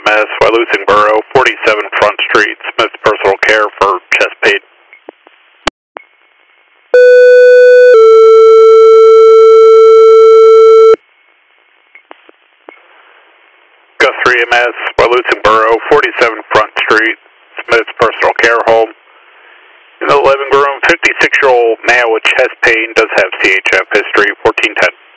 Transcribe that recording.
EMS, Wyalusing 47 Front Street, Smith Personal Care for chest pain. Gus 3 EMS, Wyalusing 47 Front Street, Smith's Personal Care Home. In the living room, 56-year-old male with chest pain does have CHF history, 1410.